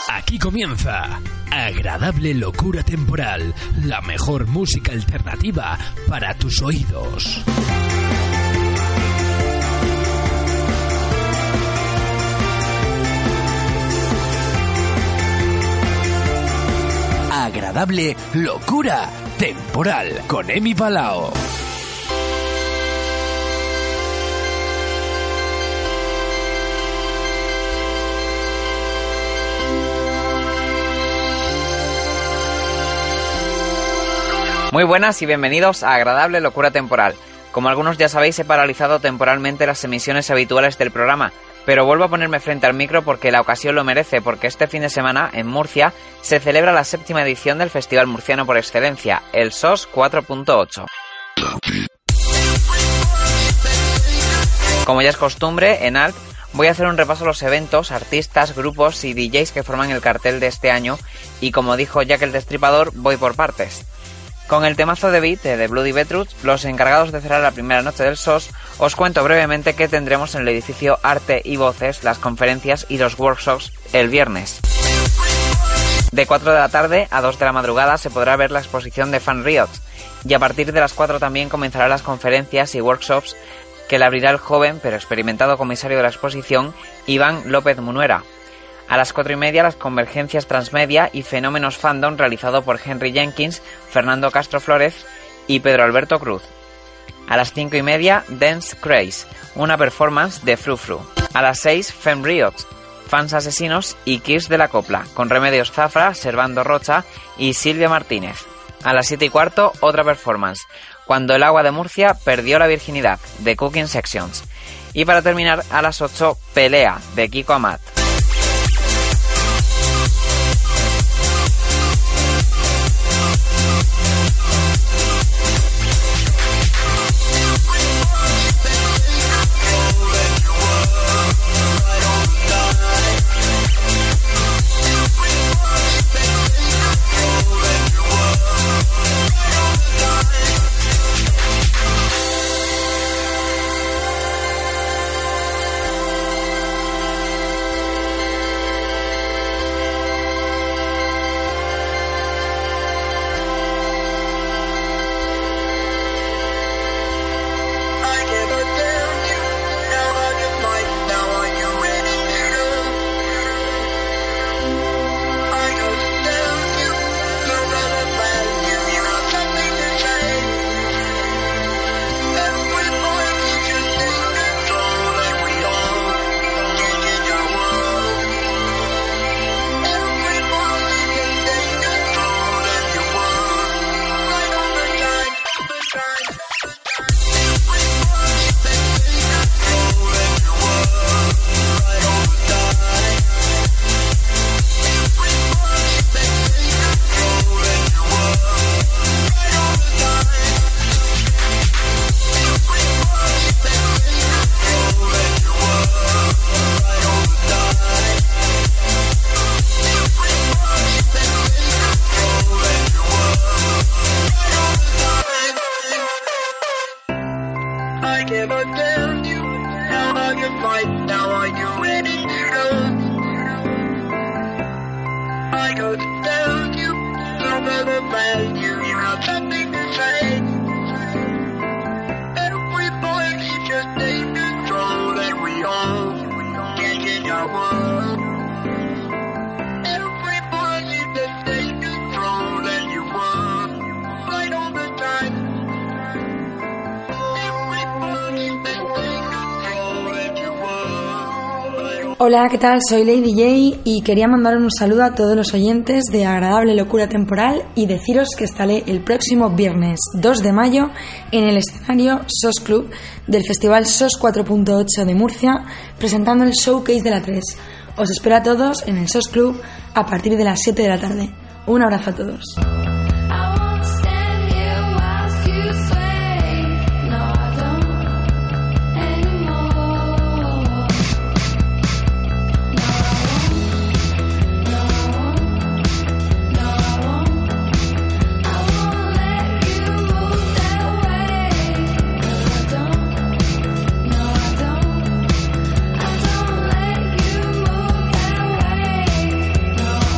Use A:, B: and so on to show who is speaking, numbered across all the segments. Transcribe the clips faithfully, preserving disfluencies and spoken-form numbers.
A: Aquí comienza Agradable Locura Temporal, la mejor música alternativa para tus oídos. Agradable Locura Temporal con Emi Palao.
B: Muy buenas y bienvenidos a Agradable Locura Temporal. Como algunos ya sabéis, he paralizado temporalmente las emisiones habituales del programa, pero vuelvo a ponerme frente al micro porque la ocasión lo merece, porque este fin de semana, en Murcia, se celebra la séptima edición del Festival Murciano por excelencia, el S O S cuatro punto ocho. Como ya es costumbre, en A L T voy a hacer un repaso a los eventos, artistas, grupos y D Js que forman el cartel de este año, y como dijo Jack el Destripador, voy por partes. Con el temazo de Beat de Bloody Beetroot, los encargados de cerrar la primera noche del S O S, os cuento brevemente qué tendremos en el edificio Arte y Voces, las conferencias y los workshops el viernes. De cuatro de la tarde a dos de la madrugada se podrá ver la exposición de Fan Riot, y a partir de las cuatro también comenzarán las conferencias y workshops que le abrirá el joven pero experimentado comisario de la exposición, Iván López Munuera. A las cuatro y media, las convergencias transmedia y fenómenos fandom realizado por Henry Jenkins, Fernando Castro Flores y Pedro Alberto Cruz. A las cinco y media, Dance Craze, una performance de Fru Fru. A las seis, Fem Riot, Fans Asesinos y Kirs de la Copla, con Remedios Zafra, Servando Rocha y Silvia Martínez. A las siete y cuarto, otra performance, Cuando el agua de Murcia perdió la virginidad, de Cooking Sections. Y para terminar, a las ocho, Pelea, de Kiko Amat.
C: Hola, ¿qué tal? Soy Lady J y quería mandar un saludo a todos los oyentes de Agradable Locura Temporal y deciros que estaré el próximo viernes dos de mayo en el escenario S O S Club del Festival S O S cuatro punto ocho de Murcia presentando el showcase de la tres. Os espero a todos en el S O S Club a partir de las siete de la tarde. Un abrazo a todos.
D: No.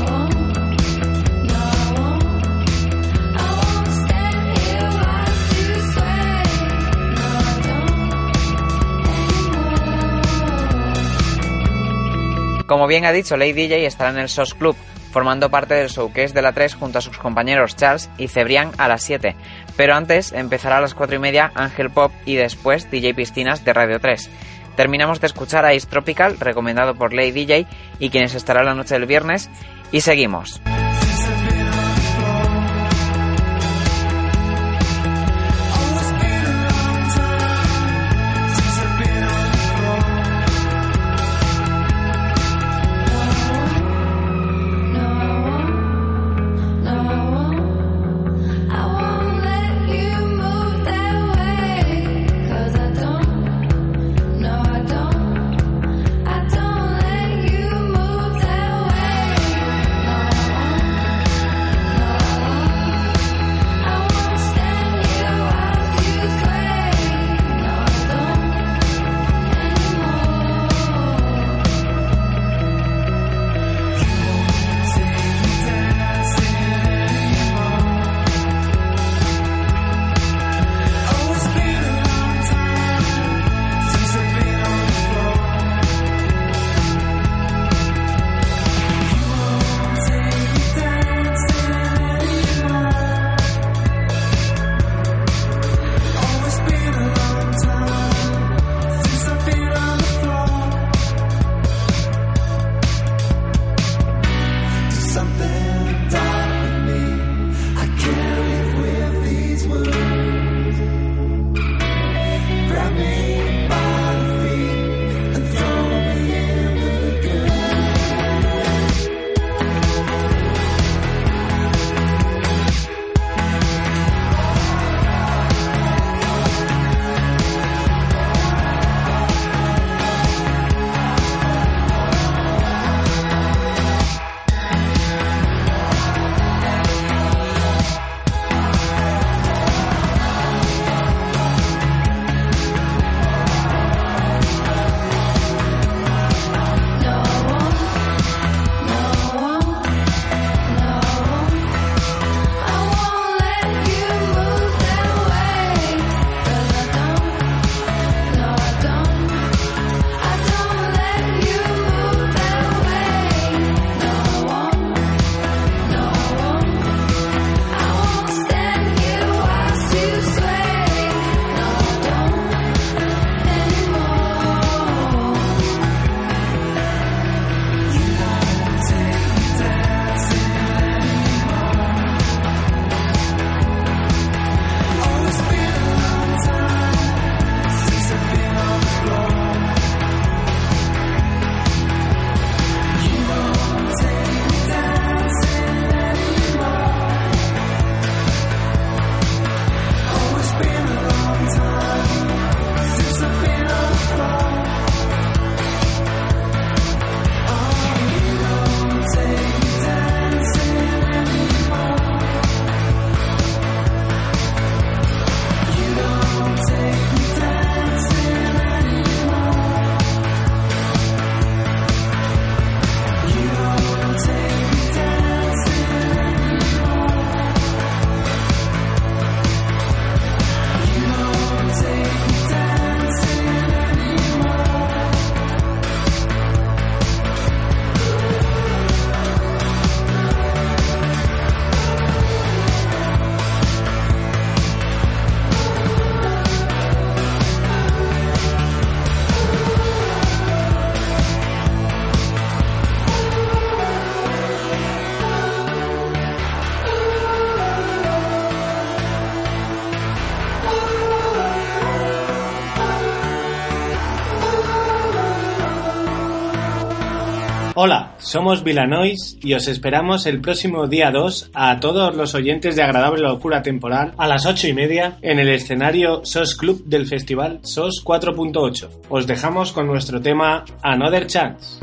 B: Como bien ha dicho, Lady D J estará en el S O S Club, formando parte del showcase de la tres junto a sus compañeros Charles y Cebrián a las siete, pero antes empezará a las cuatro y media Ángel Pop y después D J Piscinas de Radio tres. Terminamos de escuchar a Ice Tropical, recomendado por Lady D J y quienes estarán la noche del viernes, y seguimos.
D: Hola, somos Villanois y os esperamos el próximo día dos a todos los oyentes de Agradable Locura Temporal a las ocho y media en el escenario S O S Club del Festival S O S cuatro punto ocho. Os dejamos con nuestro tema Another Chance.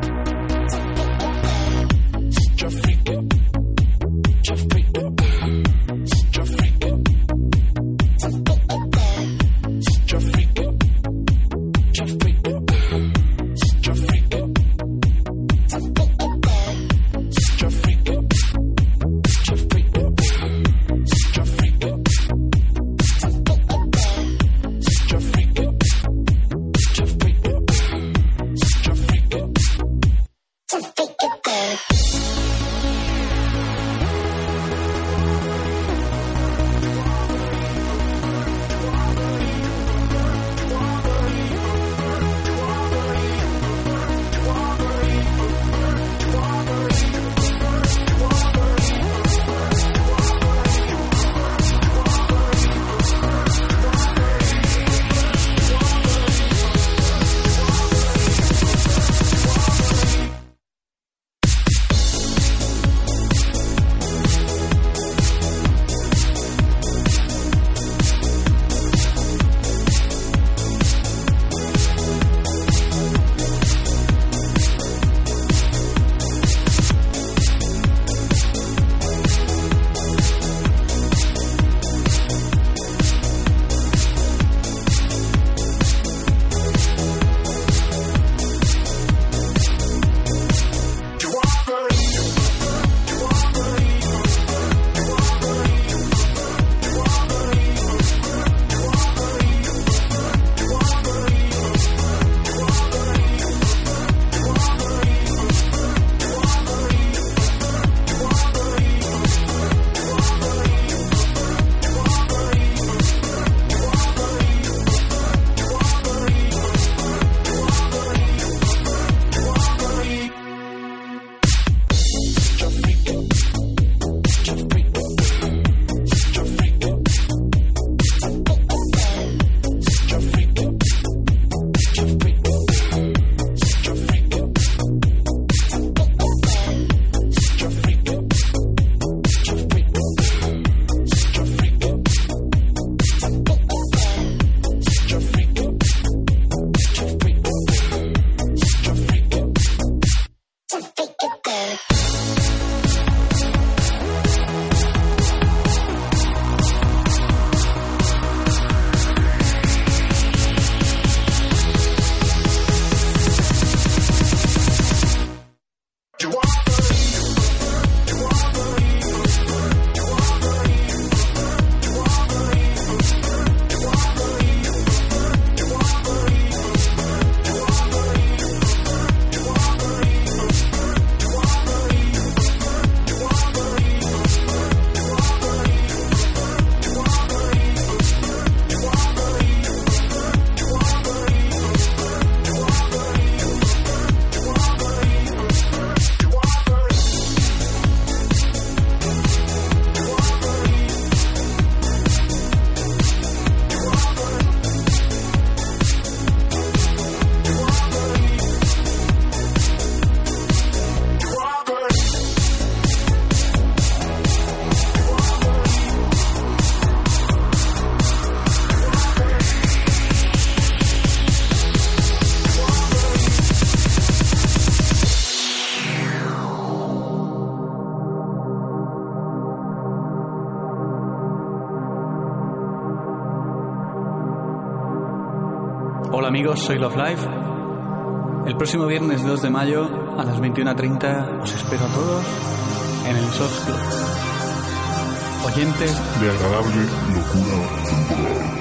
E: Hola amigos, soy Love Life. El próximo viernes dos de mayo a las veintiuna treinta os espero a todos en el S O S Club. Oyentes
F: de Agradable Locura Temporal.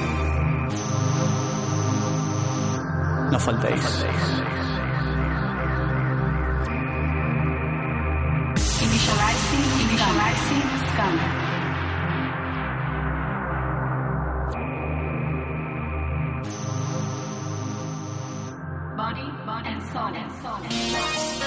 E: No faltéis. No faltéis.
G: Initializing, initializing scanner. Body, body and soul, and soul, and soul.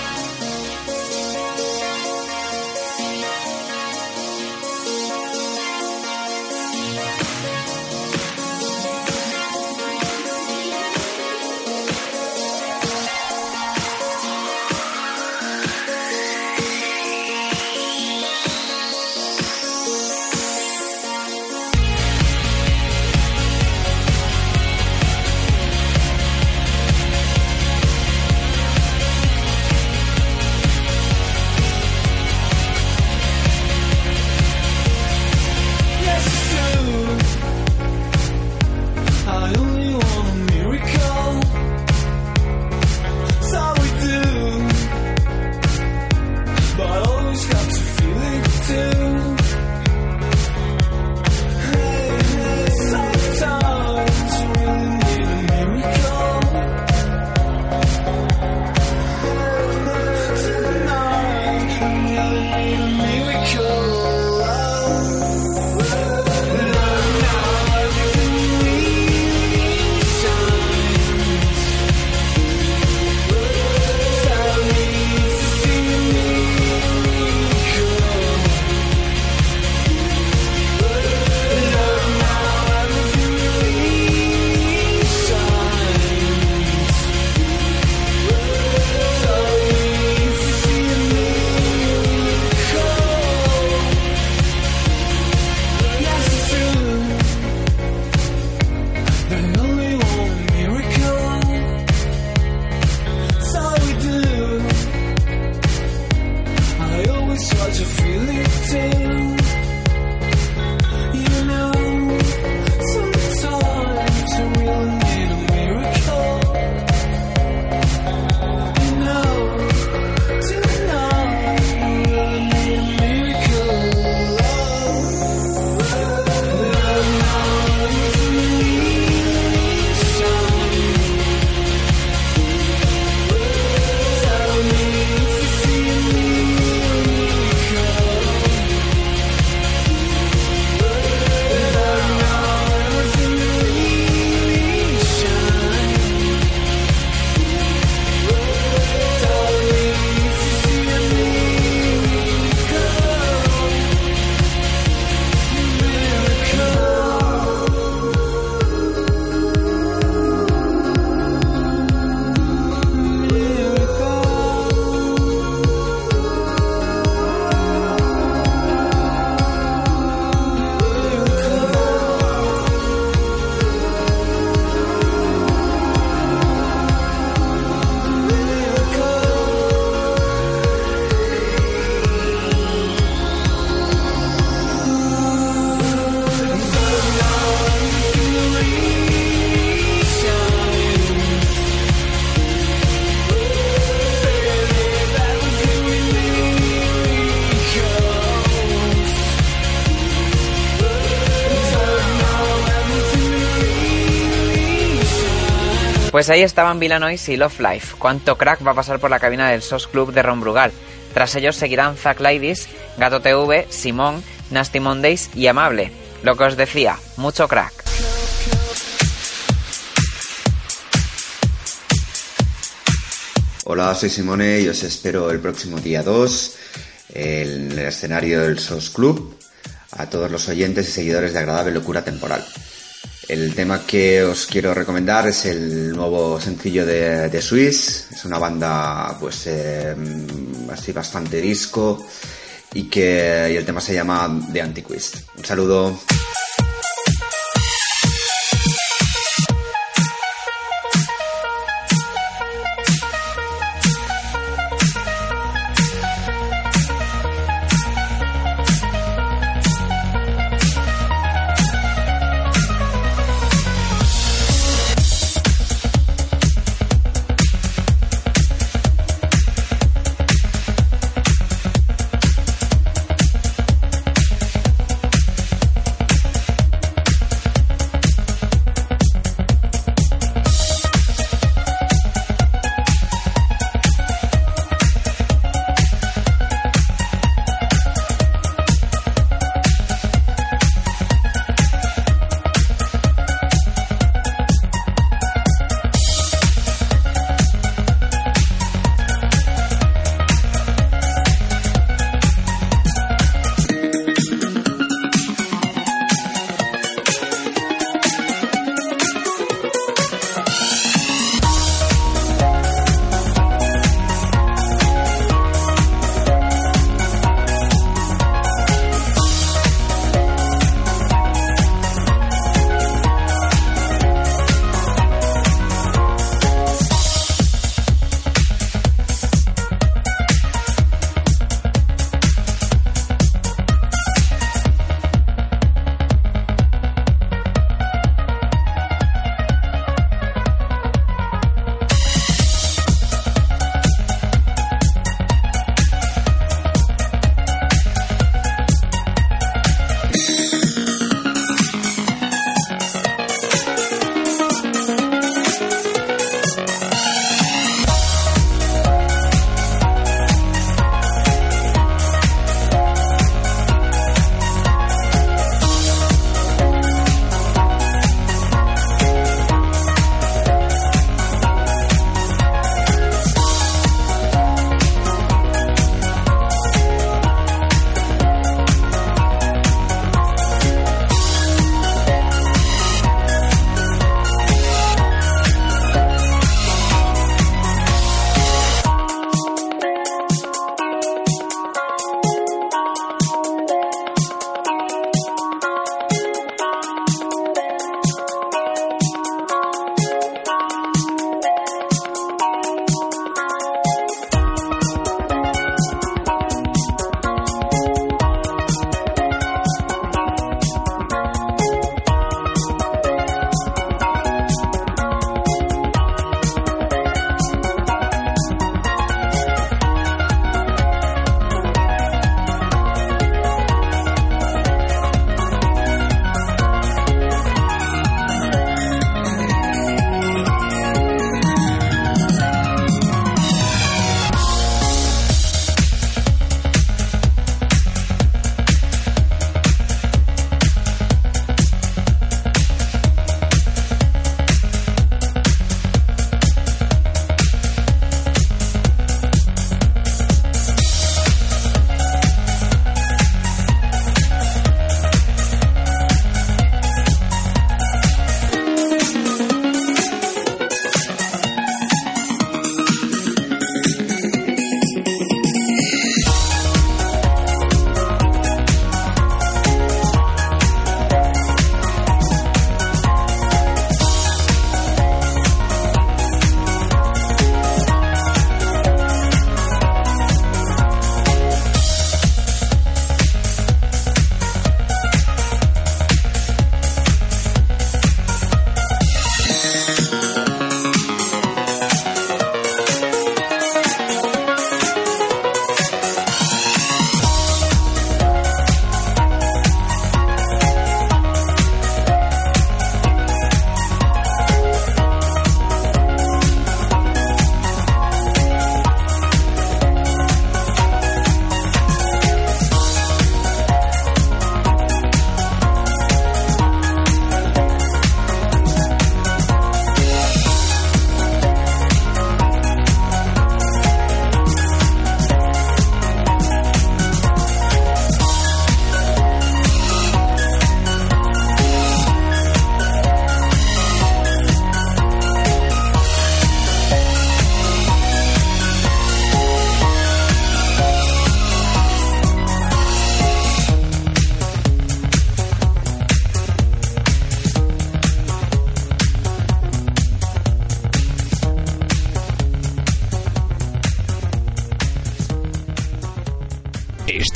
B: Pues ahí estaban Villanois y Love Life. Cuánto crack va a pasar por la cabina del S O S Club de Ron Brugal. Tras ellos seguirán Zack Ladies, Gato T V, Simón, Nasty Mondays y Amable. Lo que os decía, mucho crack.
H: Hola, soy Simone y os espero el próximo día dos en el escenario del S O S Club a todos los oyentes y seguidores de Agradable Locura Temporal. El tema que os quiero recomendar es el nuevo sencillo de, de Swiss. Es una banda pues eh, así bastante disco y que y el tema se llama The Antiquist. Un saludo.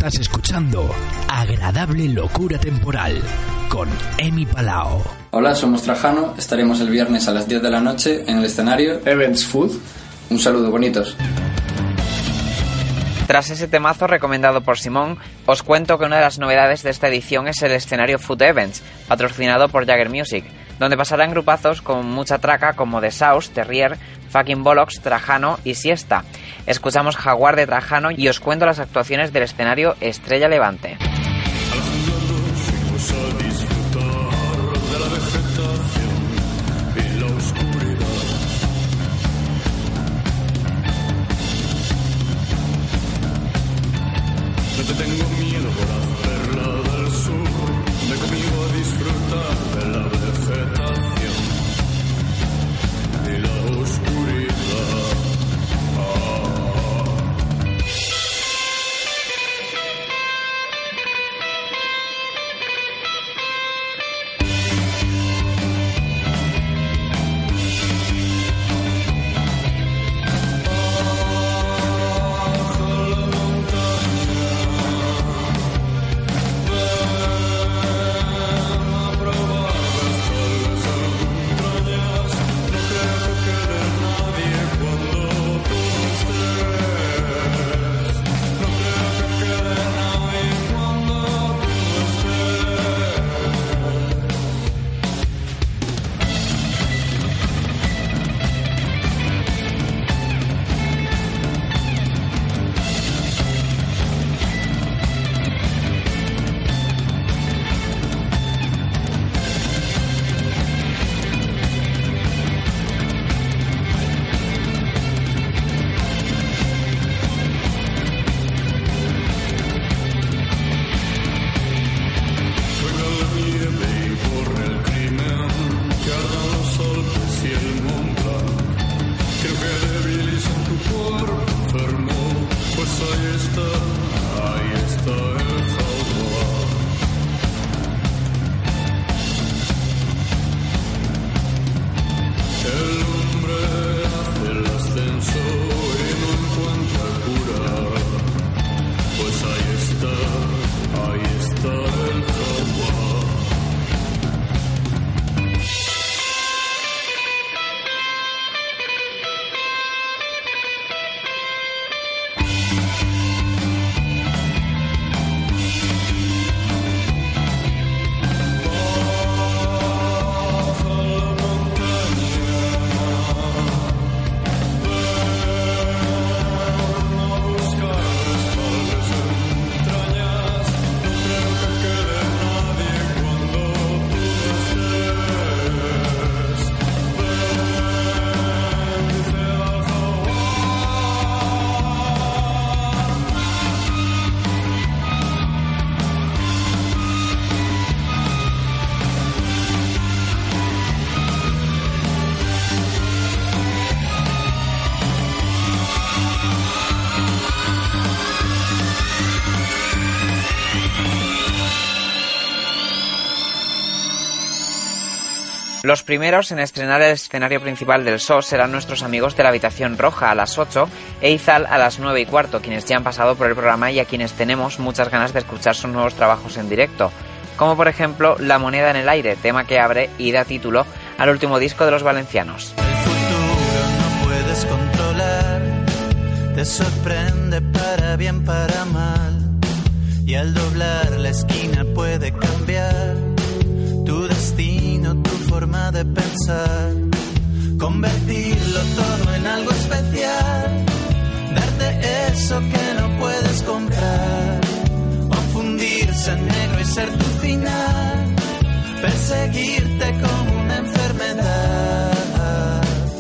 A: Estás escuchando Agradable Locura Temporal con Emi Palao.
I: Hola, somos Trajano. Estaremos el viernes a las diez de la noche en el escenario
J: Events Food.
I: Un saludo, bonitos.
B: Tras ese temazo recomendado por Simón, os cuento que una de las novedades de esta edición es el escenario Food Events, patrocinado por Jagger Music, donde pasarán grupazos con mucha traca como The South, Terrier, Fucking Bollocks, Trajano y Siesta. Escuchamos Jaguar de Trajano y os cuento las actuaciones del escenario Estrella Levante.
K: Tengo miedo por hacerla del sur, de conmigo a disfrutar de la vegetación y la oscuridad. Ah.
B: Los primeros en estrenar el escenario principal del S O S serán nuestros amigos de la Habitación Roja a las ocho e Izal a las nueve y cuarto, quienes ya han pasado por el programa y a quienes tenemos muchas ganas de escuchar sus nuevos trabajos en directo, como por ejemplo La Moneda en el Aire, tema que abre y da título al último disco de los valencianos.
L: El futuro no puedes controlar, te sorprende para bien, para mal, y al doblar la esquina puede cambiar tu destino, tu forma de pensar, convertirlo todo en algo especial, darte eso que no puedes comprar, o fundirse en negro y ser tu final, perseguirte como una enfermedad.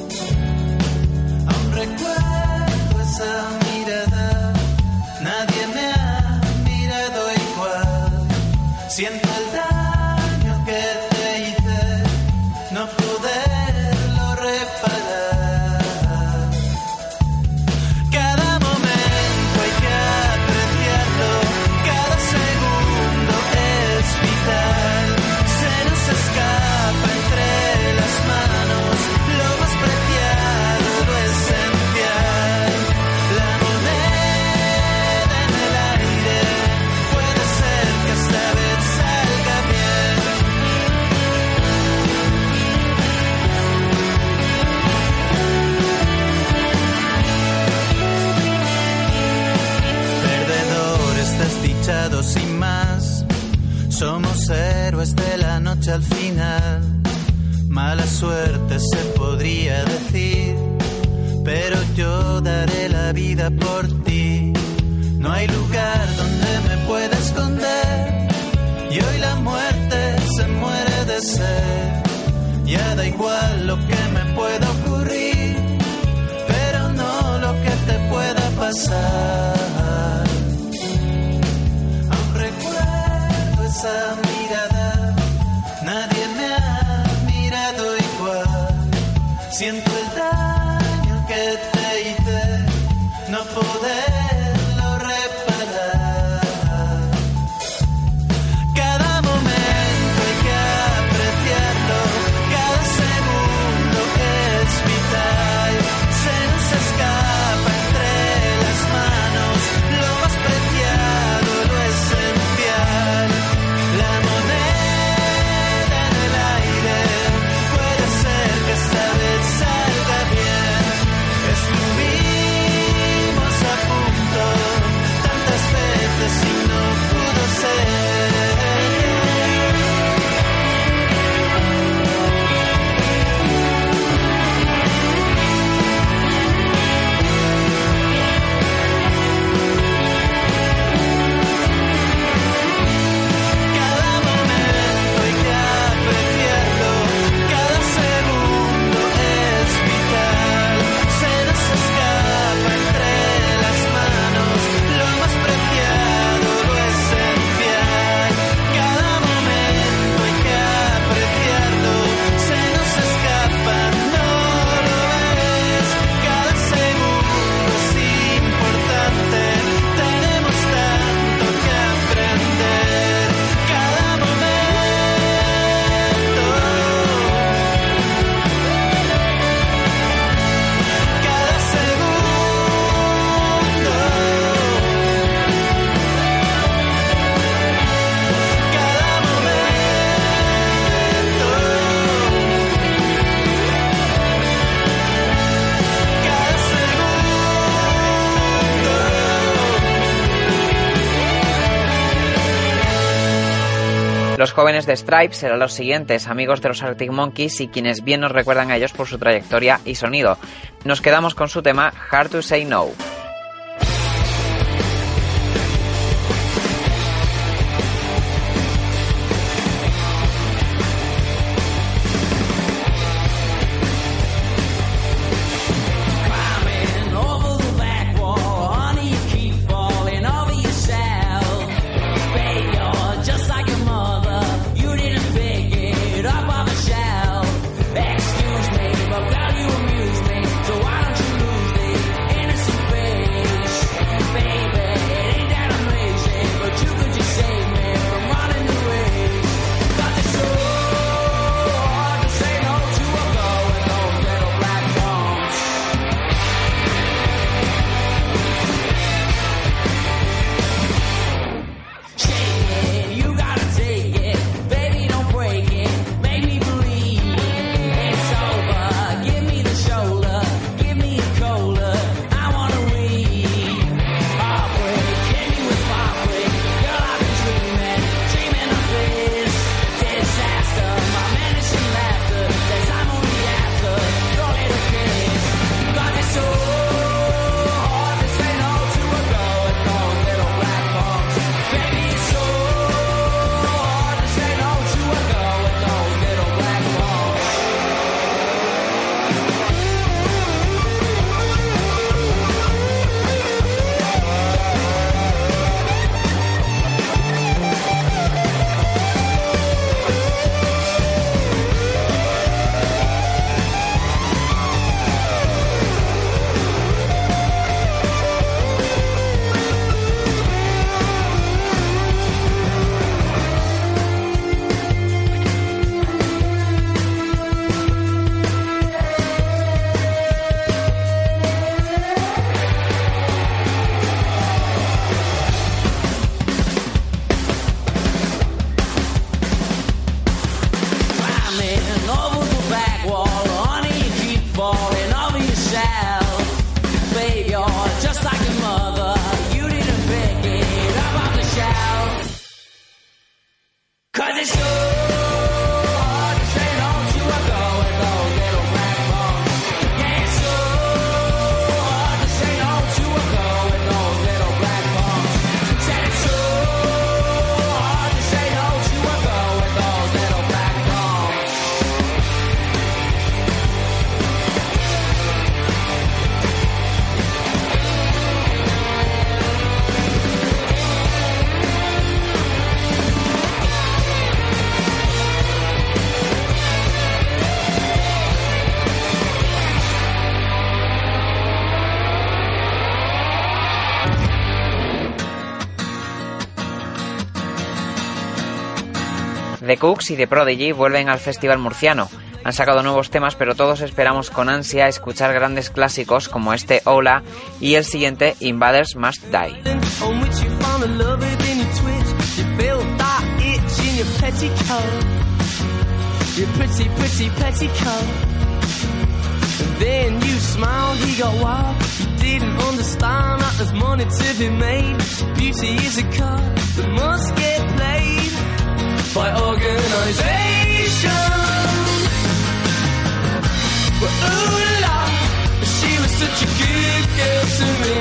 L: Aún recuerdo esa mirada, nadie me ha mirado igual, siento el daño que te hice, no poderlo reparar. Cada momento hay que apreciarlo, cada segundo es vital, se nos escapa noche al final. Mala suerte se podría decir, pero yo daré la vida por ti. No hay lugar donde me pueda esconder, y hoy la muerte se muere de sed. Ya da igual lo que me pueda ocurrir, pero no lo que te pueda pasar. Aún recuerdo esa mirada, nadie me ha mirado igual. Siento el daño que te hice, no poderlo reparar. Cada momento hay que apreciarlo, cada segundo es vital. Se nos escapa entre las manos lo más preciado, lo esencial. La moneda en el aire, puede ser que esta vez salga bien. Estuvimos a punto tantas veces y no pudo ser. Cada momento hay que apreciarlo, cada segundo es vital. Se nos escapa entre las manos lo más preciado, lo esencial. Cada momento hay que apreciarlo, se nos escapa, no lo ves. Cada segundo es importante, tenemos tanto que aprender. Cada momento, cada segundo, cada momento, cada segundo.
B: Los jóvenes de Stripes serán los siguientes, amigos de los Arctic Monkeys y quienes bien nos recuerdan a ellos por su trayectoria y sonido. Nos quedamos con su tema Hard to Say No.
K: Over the back wall, honey, you keep falling over yourself. Babe, you're just like your mother. You didn't pick it up off the shelf. Excuse me, but girl, you amuse me. So why don't you lose the innocent faith?
B: The Cooks y The Prodigy vuelven al festival murciano. Han sacado nuevos temas, pero todos esperamos con ansia escuchar grandes clásicos como este Hola y el siguiente Invaders Must Die.
J: Then you smiled, he got wild. You didn't understand that there's money to be made. Beauty is a card that must get played by organisation. But ooh la, she was such a good girl to me.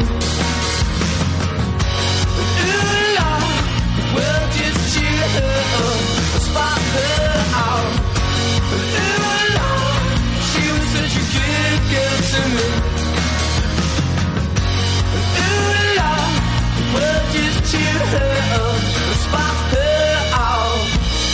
J: Ooh la, well just cheer her up, spot her out. Ooh la, she was such a good girl to me. Ooh la, well just cheer her up, spot her out.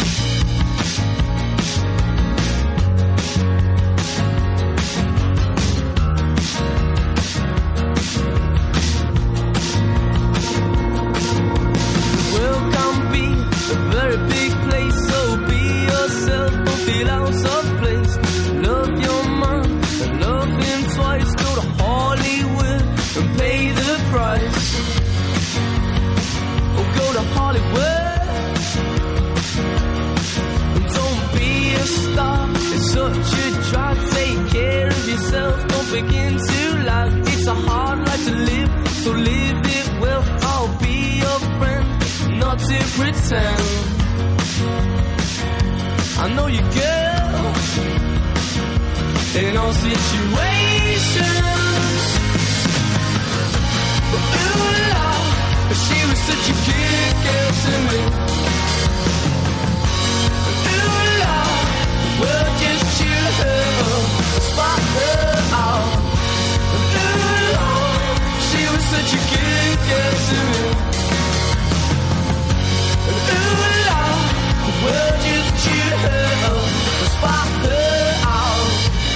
J: Well, can't be a very big place, so be yourself, don't feel out of place. Love your man, and love him twice. Go to Hollywood and pay the price. Or go to Hollywood and don't be a star. It's such a drag. Take care of yourself. Don't begin to lag. It's a hard life to live, so live it well. I'll be your friend, not to pretend. I know you, girl, in all situations. But ooh la, she was such a good girl to me. Ooh la, well just cheer her up, spot her out. Ooh la, she was such a good girl to me. Ooh la, well just cheer her up, spot her out.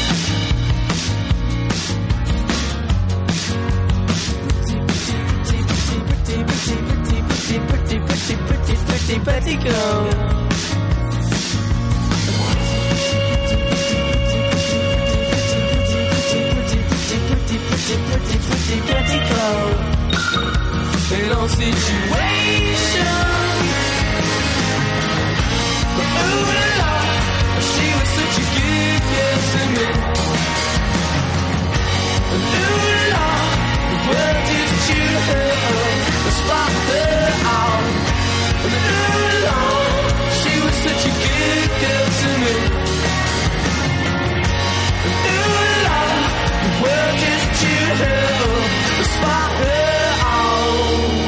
J: Pretty, pretty, pretty, pretty, pretty, pretty girl. Pretty, pretty, pretty, pretty, pretty girl. In all situations. But ooh la, she was such a good girl to me. Ooh la, well just cheer her up, spot her out. Ooh la, she was such a good girl to me. Ooh la, well just cheer her up, spot her out.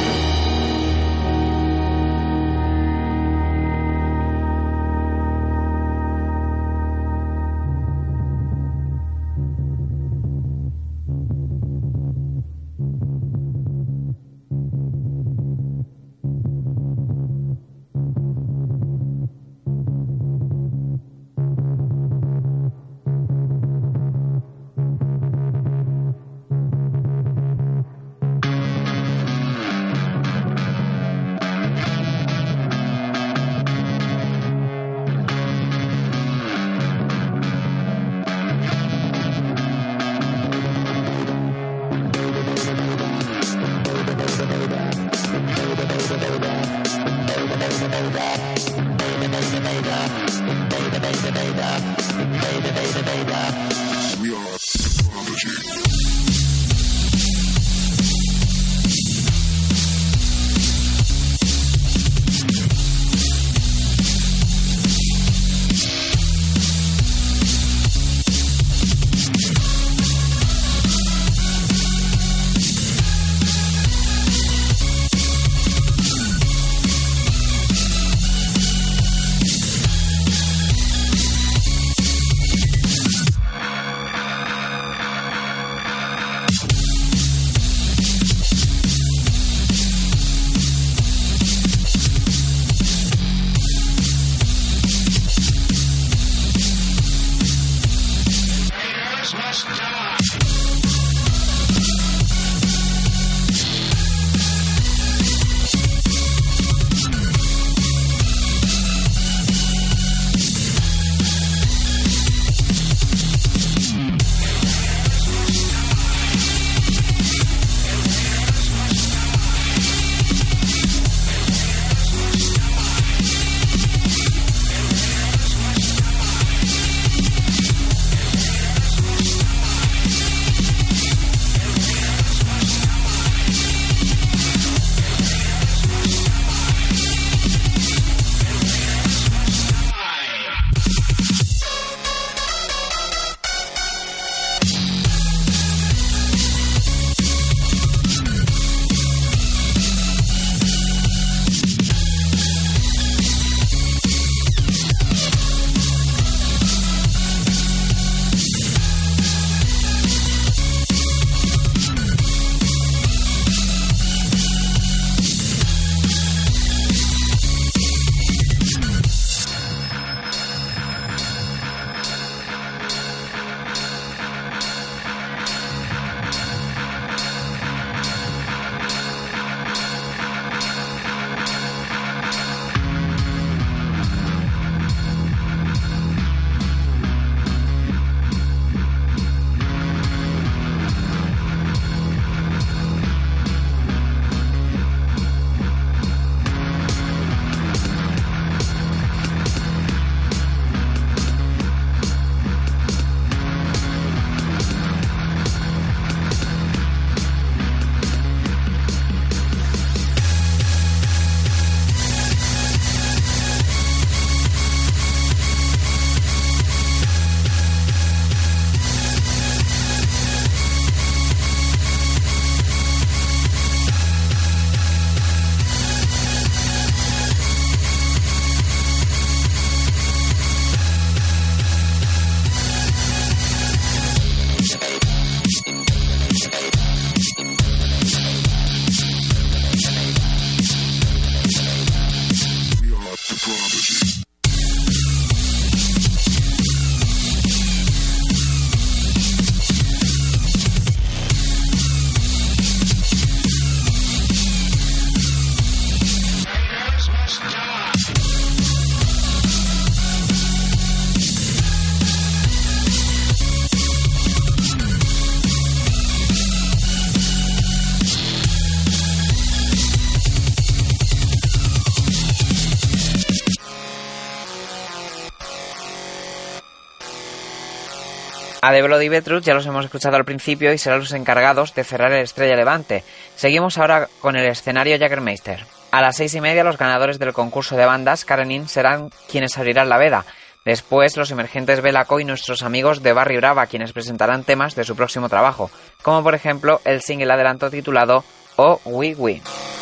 B: A The Bloody Beetroots ya los hemos escuchado al principio y serán los encargados de cerrar el Estrella Levante. Seguimos ahora con el escenario Jägermeister. A las seis y media los ganadores del concurso de bandas Karenin serán quienes abrirán la veda. Después los emergentes Belaco y nuestros amigos de Barry Brava, quienes presentarán temas de su próximo trabajo, como por ejemplo el single adelanto titulado Oh We We.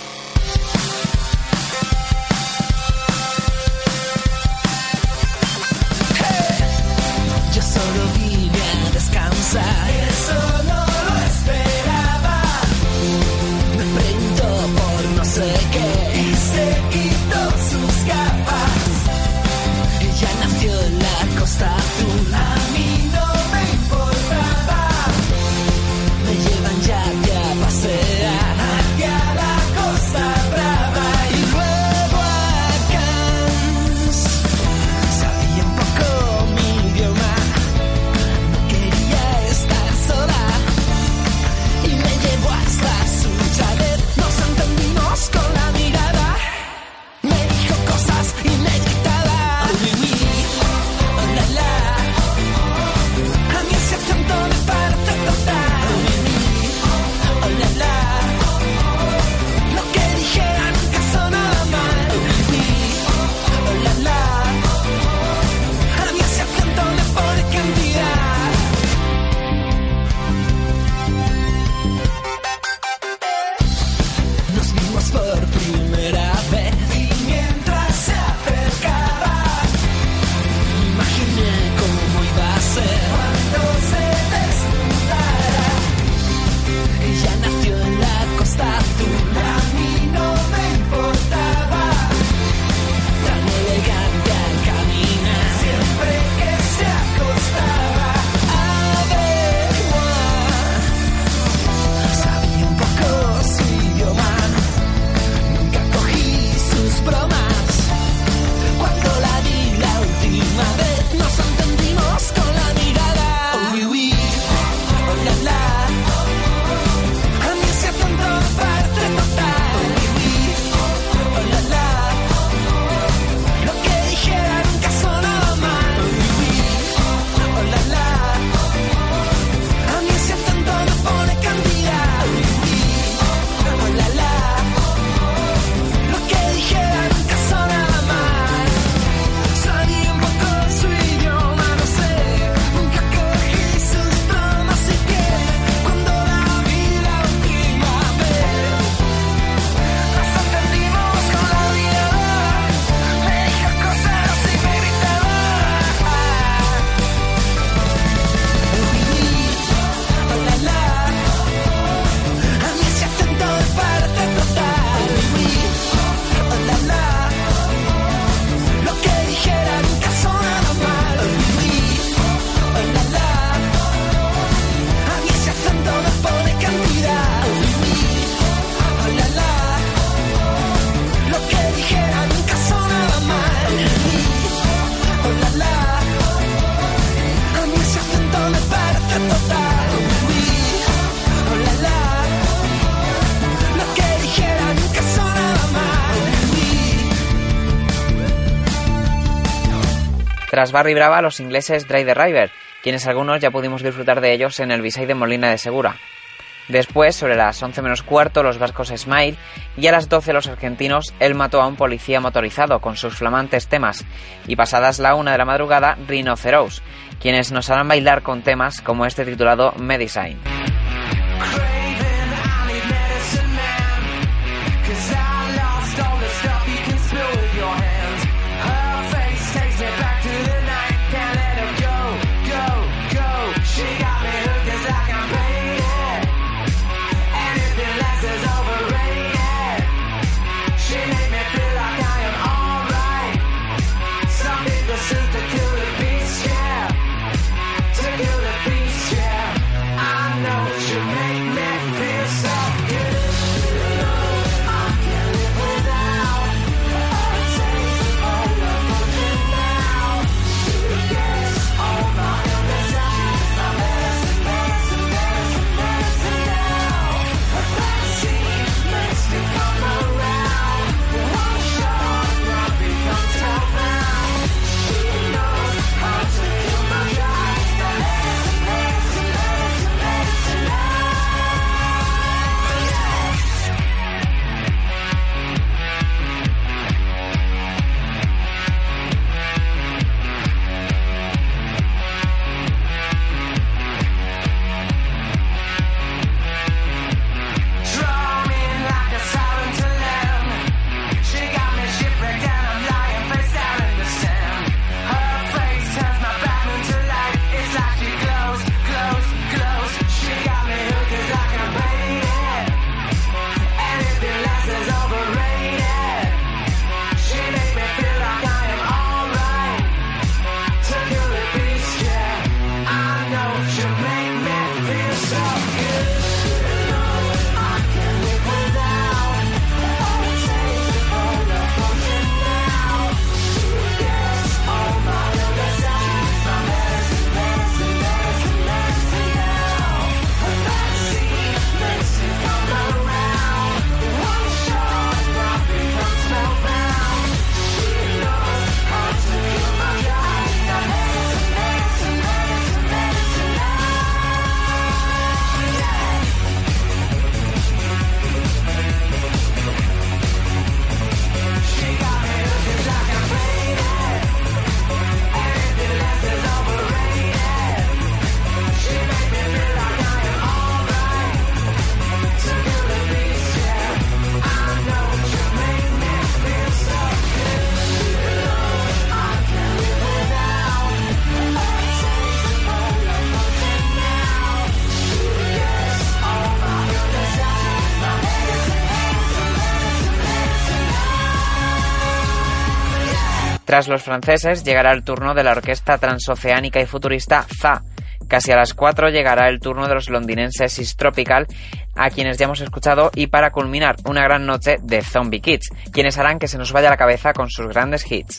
J: Eso no lo esperaba. Me preguntó por no sé qué y se quitó sus gafas. Ella nació en la Costa Azul. A mí no me importaba. Me llevan ya a pasear hacia la Costa Brava y luego a Cannes. Sabía un poco mi idioma. Hasta su chalet nos entendimos con la mirada. Me dijo cosas y me gritaba oh, oui, oui, oh, la, la. A mí ese acento me parece total oh, oui, oui, oh, la, la. Lo que dijera nunca sonaba mal oh, oui, oui, oh, la, la. A mí ese acento me pone cantidad. Por primera vez y mientras se acercaba imaginé cómo iba a ser cuando se desnudara. Ella nació en la Costa Azul, a mí no me importaba. Tan elegante al caminar, siempre que se acostaba a averiguar. Sabía un poco su idioma. Sus bromas. Cuando la vi la última vez nos entendimos con la mirada. Oh, oui, oui, oh, la, la. A mí ese acento me parece total. Oh, oui, oui, oh, la, la. Lo que dijera nunca sonaba mal. Oh, oui, oui, oh, la, la. A mí ese acento me pone candida. Oh, oui, oui, oh, la, la. Dijera nunca sonaba mal. Sabía un poco su idioma, no sé. Nunca cogí sus bromas y que cuando la vi la última vez nos entendimos con la mirada. Me dijo cosas y me gritaba oh, oui, oui, oh, la, la. A mí ese acento me parece total oh, oui, oui. La, la. Lo que dijera nunca sonaba mal oh, oui, oh, la, la. A mí ese acento me pone cantidad oh, oui, oh, la, la. Lo que dijera nunca sonaba mal oh, oui, oh, la, la. A mí ese acento me parece total oh, oui, oh, la, la. Lo que dijera nunca sonaba mal.
B: Tras Barry Brava, los ingleses Dry the River, quienes algunos ya pudimos disfrutar de ellos en el B-side de Molina de Segura. Después, sobre las once menos cuarto, los vascos Smile, y a las doce los argentinos Él mató a un policía motorizado con sus flamantes temas, y pasadas la una de la madrugada, Rhinoceros, quienes nos harán bailar con temas como este titulado Medicine.
J: I know you make me
B: Tras los franceses llegará el turno de la orquesta transoceánica y futurista Z A. Casi a las cuatro llegará el turno de los londinenses Is Tropical, a quienes ya hemos escuchado, y para culminar una gran noche de Zombie Kids, quienes harán que se nos vaya la cabeza con sus grandes hits.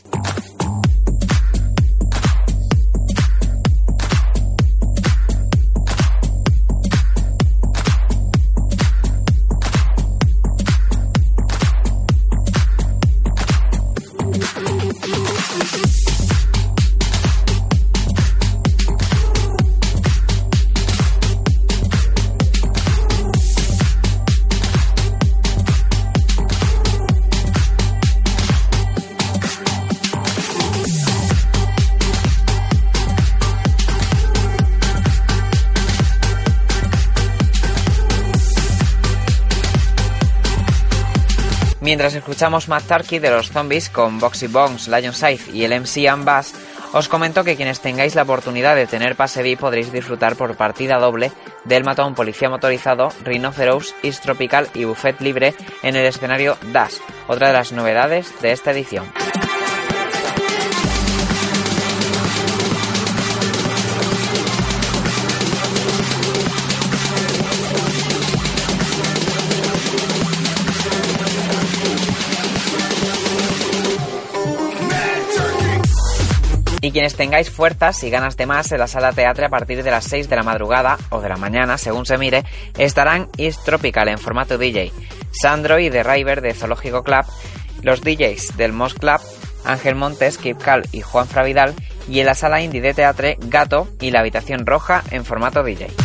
B: Mientras escuchamos Mad Turkey de los Zombies con Boxy Bones, Lion Scythe y el M C Bass, os comento que quienes tengáis la oportunidad de tener pase V I P podréis disfrutar por partida doble del Matón Policía Motorizado, Rhinoceros, Is Tropical y Buffet Libre en el escenario Dash, otra de las novedades de esta edición. Y quienes tengáis fuerzas y ganas de más en la sala teatro a partir de las seis de la madrugada o de la mañana, según se mire, estarán Is Tropical en formato D J, Sandro y The River de Zoológico Club, los D Js del Mos Club, Ángel Montes, Kip Cal y Juan Fravidal, y en la sala indie de teatro Gato y la Habitación Roja en formato D J.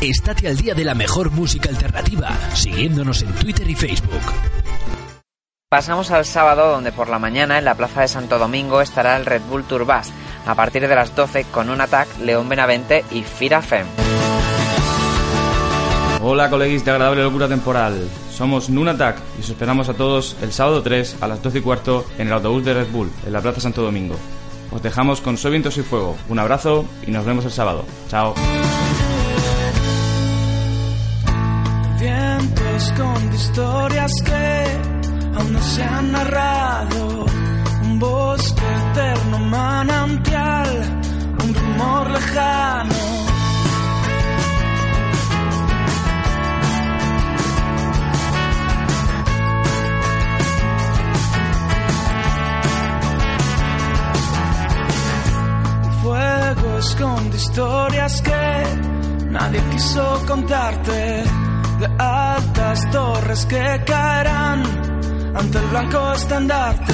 A: Estate al día de la mejor música alternativa, siguiéndonos en Twitter y Facebook.
B: Pasamos al sábado, donde por la mañana en la plaza de Santo Domingo estará el Red Bull Tour Bus, a partir de las doce con Un Attack, León Benavente y Fira Fem.
M: Hola coleguis de Agradable Locura Temporal, somos Nun Attack y os esperamos a todos el sábado tres a las doce y cuarto en el autobús de Red Bull, en la plaza Santo Domingo. Os dejamos con Soy Vientos y Fuego, un abrazo y nos vemos el sábado. Chao.
J: Vientos con historias que aún no se han narrado, un bosque eterno manantial, un rumor lejano. Fuegos con historias que nadie quiso contarte, de altas torres que caerán ante el blanco estandarte.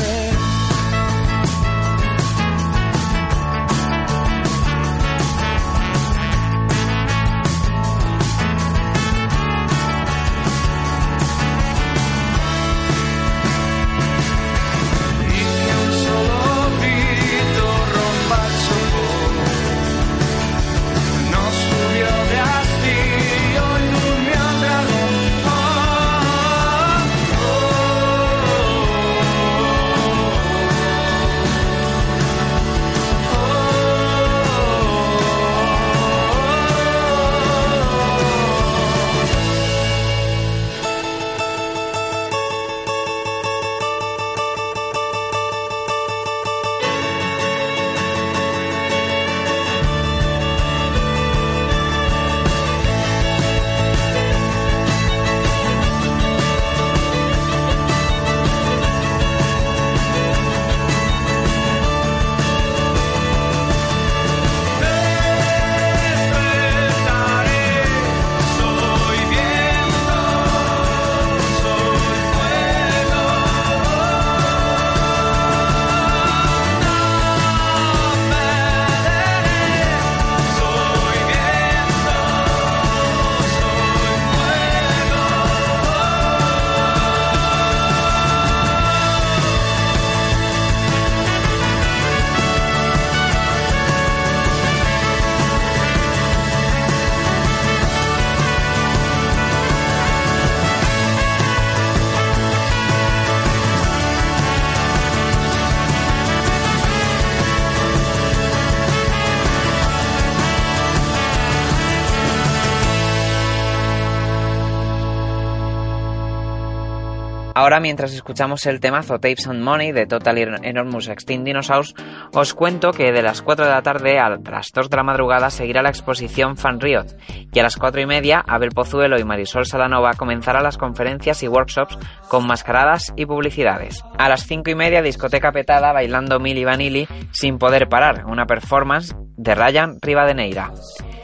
B: Ahora, mientras escuchamos el temazo Tapes and Money de Total Enormous Extinct Dinosaurs, os cuento que de las cuatro de la tarde a las dos de la madrugada seguirá la exposición Fan Riot, y a las cuatro y media Abel Pozuelo y Marisol Salanova comenzarán las conferencias y workshops con mascaradas y publicidades. A las cinco y media discoteca petada bailando Milli Vanilli sin poder parar, una performance de Ryan Rivadeneira.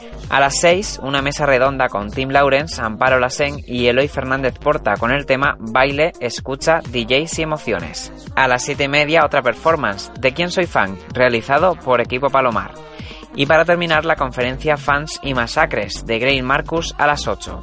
B: A las seis, una mesa redonda con Tim Lawrence, Amparo Lassen y Eloy Fernández Porta con el tema Baile, Escucha, D Js y Emociones. A las siete y media, otra performance, ¿De quién soy fan?, realizado por Equipo Palomar. Y para terminar, la conferencia Fans y Masacres de Grail Marcus a las ocho.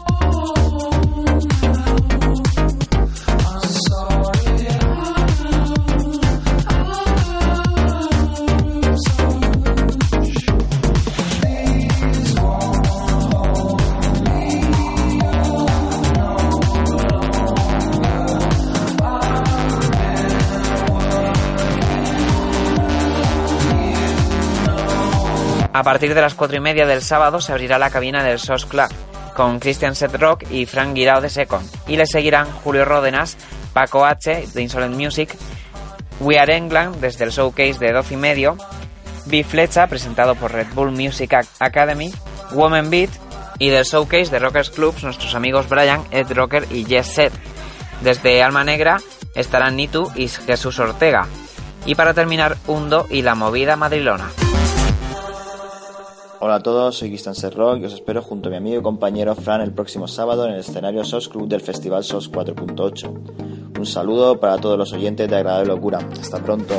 B: A partir de las cuatro y media del sábado se abrirá la cabina del S O S Club con Christian Set Rock y Frank Guirao de Second, y le seguirán Julio Ródenas, Paco H de Insolent Music, We Are England desde el showcase de doce y medio, B Flecha presentado por Red Bull Music Academy, Woman Beat, y del showcase de Rockers Clubs nuestros amigos Brian, Ed Rocker y Jess Set. Desde Alma Negra estarán Nitu y Jesús Ortega, y para terminar Hundo y la movida madrilona.
N: Hola a todos, soy Christian Set Rock y os espero junto a mi amigo y compañero Fran el próximo sábado en el escenario S O S Club del Festival S O S cuatro punto ocho. Un saludo para todos los oyentes de Agradable Locura. Hasta pronto.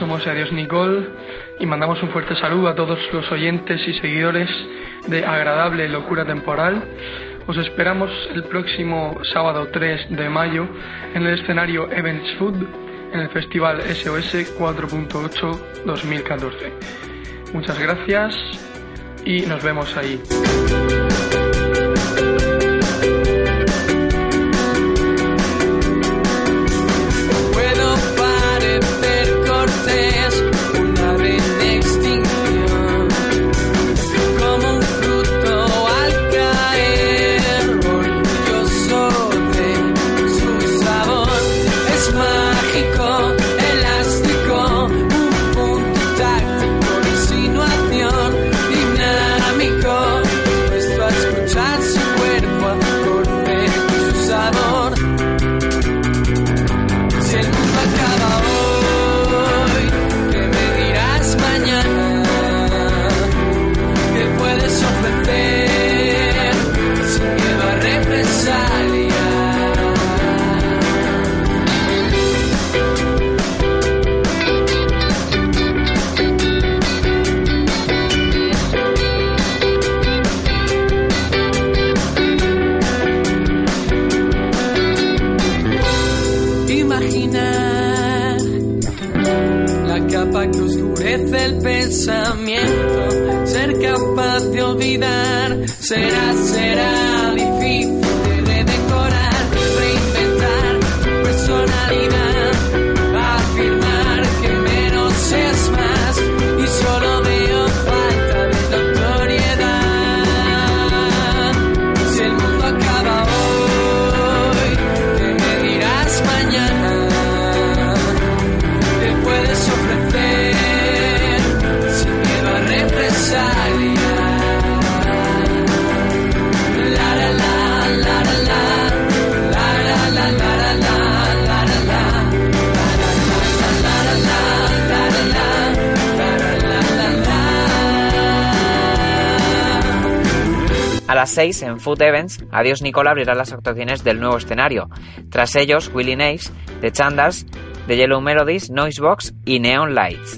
O: somos Adiós Nicole y mandamos un fuerte saludo a todos los oyentes y seguidores de Agradable Locura Temporal. Os esperamos el próximo sábado tres de mayo en el escenario Events Food en el Festival S O S cuatro punto ocho dos mil catorce. Muchas gracias y nos vemos ahí.
J: El pensamiento, ser capaz de olvidar, será, será difícil de decorar, reinventar tu personalidad, afirmar que menos es más y solo veo falta de notoriedad. Si el mundo acaba hoy, ¿qué me dirás mañana? ¿Qué puedes ofrecer?
B: A las seis en Food Events, Adiós Nicole abrirá las actuaciones del nuevo escenario. Tras ellos, Willie Naves, The Chandals, The Yellow Melodies, Noisebox y Neon Lights.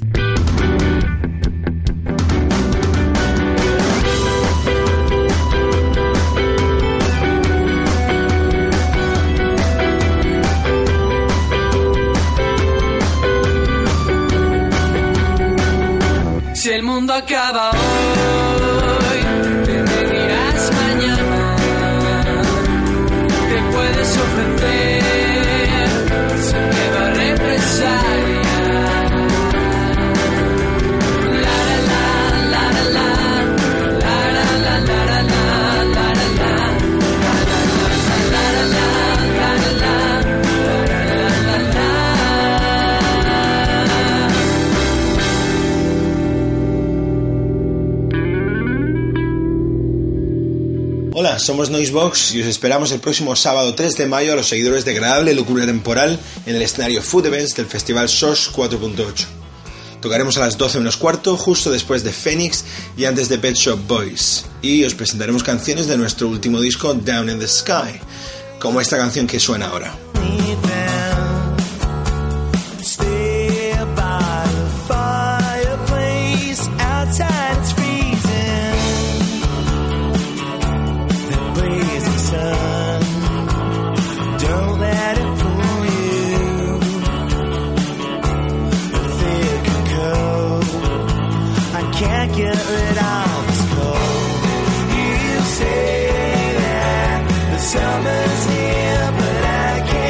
J: Si el mundo acaba hoy, ¿qué me dirás mañana? ¿Qué puedes ofrecer sin miedo a represalia? La la la la la la la la la la la la
P: Hola, somos Noisebox y os esperamos el próximo sábado tres de mayo a los seguidores de Agradable Locura Temporal en el escenario Food Events del Festival S O S cuatro punto ocho. Tocaremos a las doce menos cuarto, justo después de Phoenix y antes de Pet Shop Boys. Y os presentaremos canciones de nuestro último disco, Down in the Sky, como esta canción que suena ahora.
Q: Get rid of this cold. You say that the summer's here, but I can't.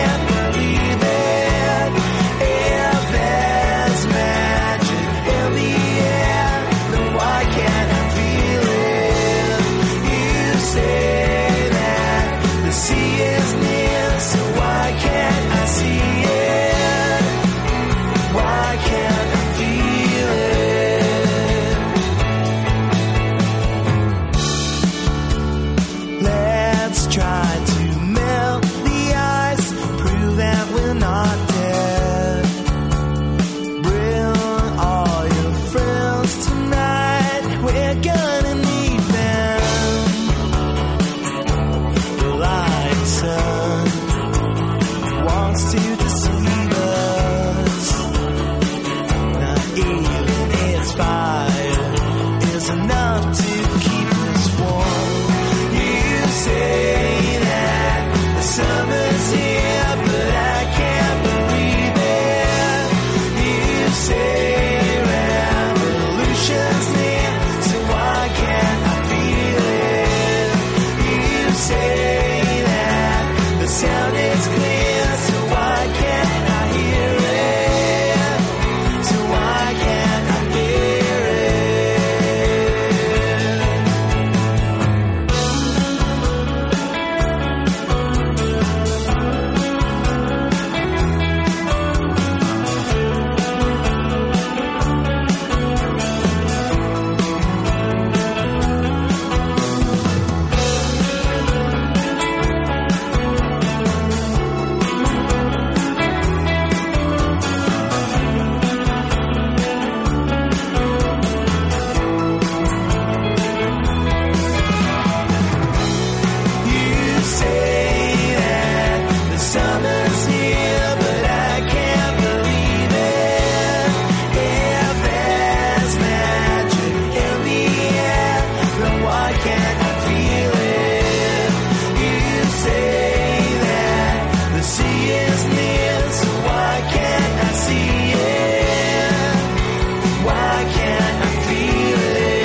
Q: can't I feel it? You say that the sea is near, so why can't I see it? Why can't I feel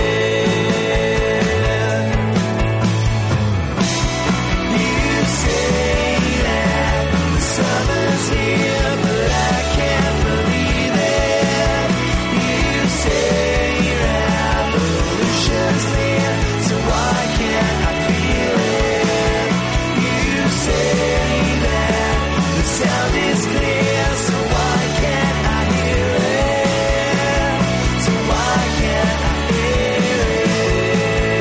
Q: it? You say that the summer's here, but I can't believe it. You say revolution's near, so why can't I feel it? You say that the sound is clear, so why can't I hear it? So why can't I hear it?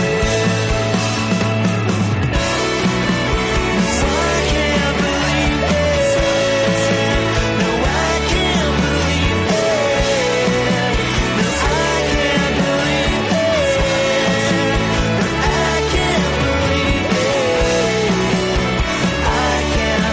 Q: I can't believe it. No, I can't believe it. No, I can't believe it. No, I can't believe it. I can't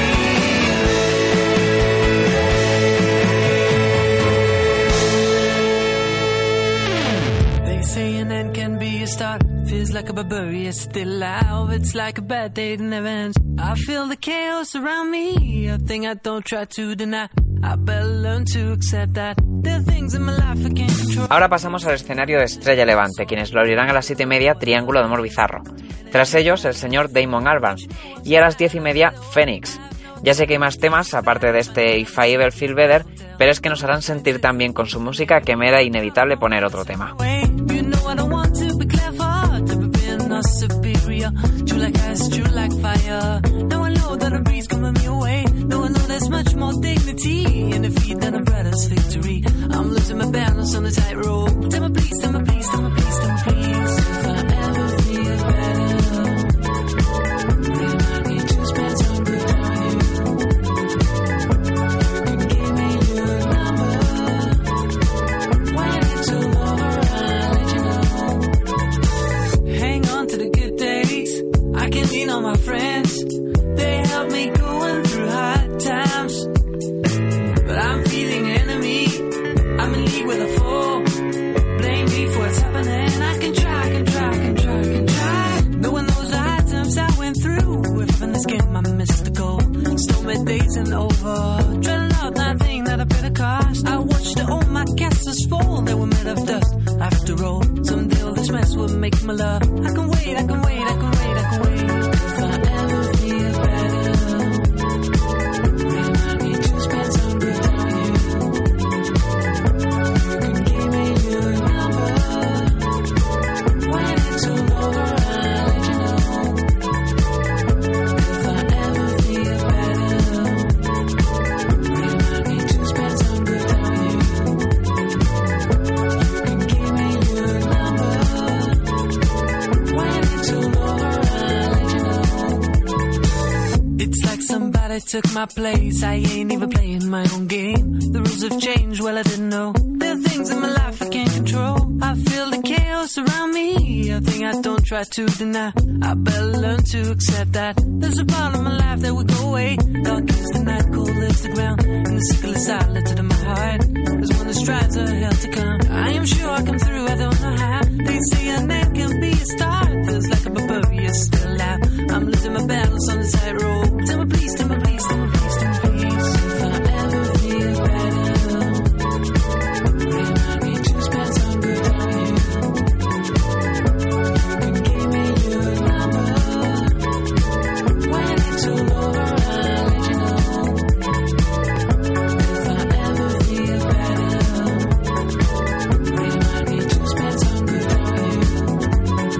Q: believe it.
J: They say an end can be a start. Feels like a barbarian still alive. It's like a bad day that never ends. I feel the chaos around me, a thing I don't try to deny. I better learn to accept that there are things in my life I can't control.
B: Ahora pasamos al escenario de Estrella Levante, quienes lo abrirán a las siete y media Triángulo de Amor Bizarro. Tras ellos, el señor Damon Albarn. Y a las diez y media, Phoenix. Ya sé que hay más temas, aparte de este If I Ever Feel Better, pero es que nos harán sentir tan bien con su música que me era inevitable poner otro tema.
J: You know I don't want to be clever, never been a superior. True like ice, true like fire. Now I know that a breeze coming me away. Now I know there's much more dignity in defeat than a brother's victory. I'm losing my balance on the tightrope. Tell me please, tell me please, tell me please, tell me please. If I ever feel better, remind me to spend some good on you. Give me your number. When it's all over, I'll let you know. Hang on to the good days. I can lean on my friends. They help me going through hard times. But I'm feeling enemy. I'm in league with a foe. Blame me for what's happening. I can try, can try, can try, can try. Knowing those hard times I went through. If in this game I missed the goal. Stormy days and over. Dreading out nothing that I paid the cost. I watched all my castles fall. They were made of dust. After all, someday all this mess will make my love. I can wait, I can wait, I can wait, I can wait. If I ever feel better, remind me to spend some good on you. You can give me your number. When it's all over, I'll let you know. If I ever feel better, remind me to spend some good on you. You can give me your number. When it's all over, I'll let you know. It's like somebody took my place. I ain't even playing my own game. The rules have changed, well I didn't know. There are things in my life I can't control. I feel the chaos around me, a thing I don't try to deny. I better learn to accept that there's a part of my life that will go away. Dark is the night, cold is the ground, and the sickle is silent in my heart. There's one that strives are hell to come. I am sure I come through, I don't know how. They say a man can be a star. Feels like a barbarian still alive. I'm losing my balance on the tightrope. Tell me please, tell me please, tell me please, tell me please. If I ever feel better, remind me to spend some good on you. You can give me your number. When it's all over, I'll let you know. If I ever feel better, remind me to spend some good on you.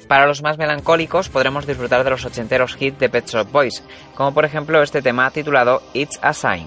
B: Para los más melancólicos podremos disfrutar de los ochenteros hits de Pet Shop Boys, como por ejemplo este tema titulado It's a Sign.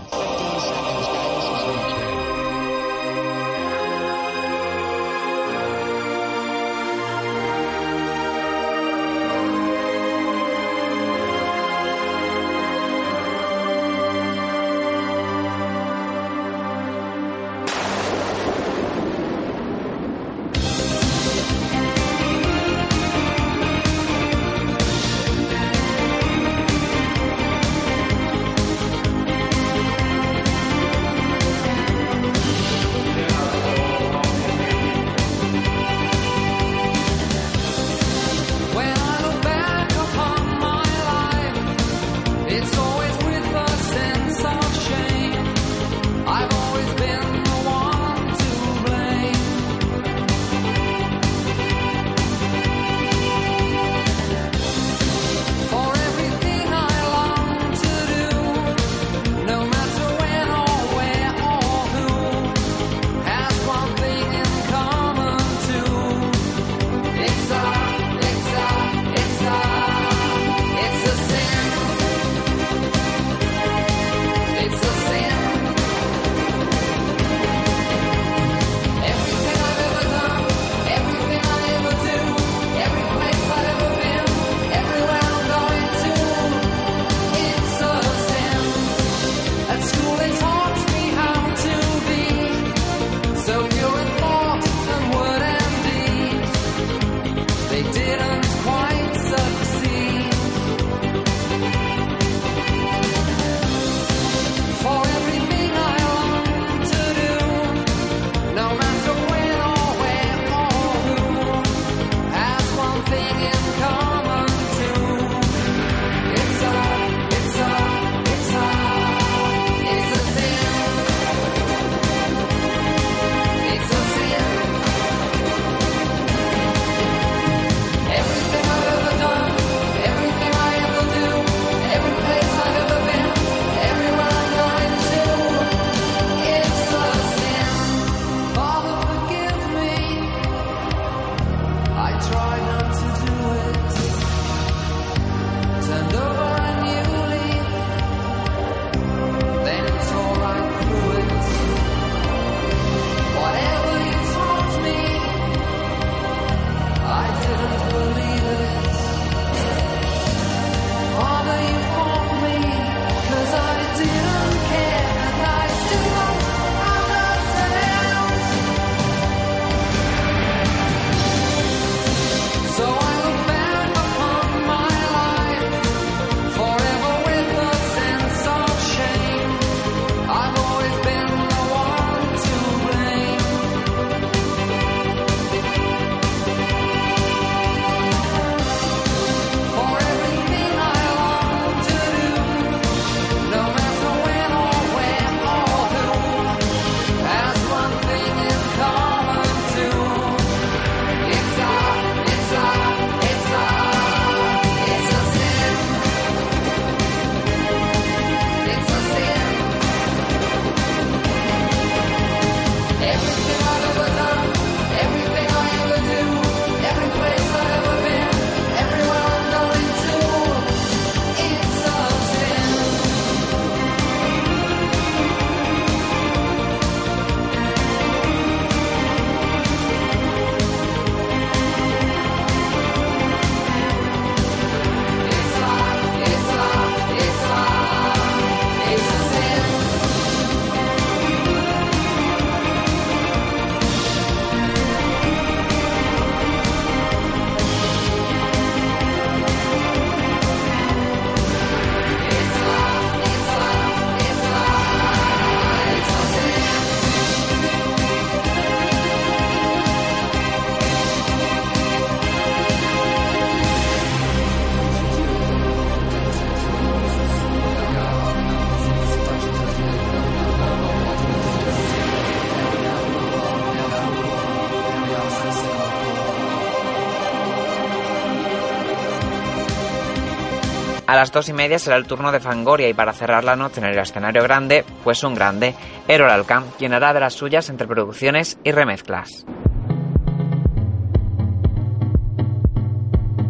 B: A las dos y media será el turno de Fangoria y para cerrar la noche en el escenario grande, pues un grande, Errol Alkan, quien hará de las suyas entre producciones y remezclas.